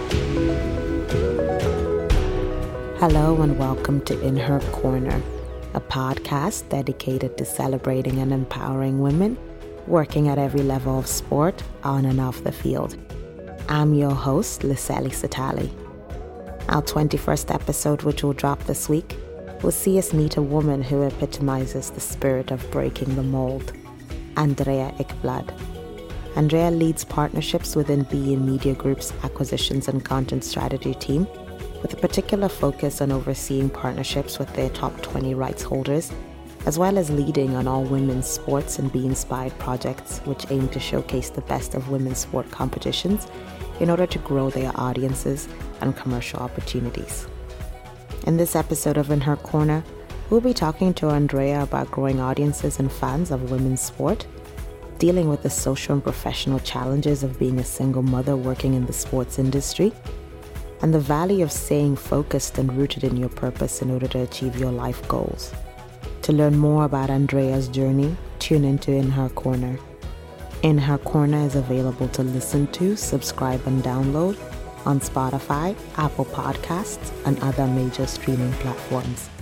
Hello and welcome to In Her Corner, a podcast dedicated to celebrating and empowering women working at every level of sport, on and off the field. I'm your host, Liseli Satali. Our 21st episode, which will drop this week, will see us meet a woman who epitomizes the spirit of breaking the mold, Andrea Ekblad. Andrea leads partnerships within BE Media Group's acquisitions and content strategy team, with a particular focus on overseeing partnerships with their top 20 rights holders, as well as leading on all women's sports and Be Inspired projects, which aim to showcase the best of women's sport competitions in order to grow their audiences and commercial opportunities. In this episode of In Her Corner, we'll be talking to Andrea about growing audiences and fans of women's sport, dealing with the social and professional challenges of being a single mother working in the sports industry, and the value of staying focused and rooted in your purpose in order to achieve your life goals. To learn more about Andrea's journey, tune into In Her Corner. In Her Corner is available to listen to, subscribe, and download on Spotify, Apple Podcasts, and other major streaming platforms.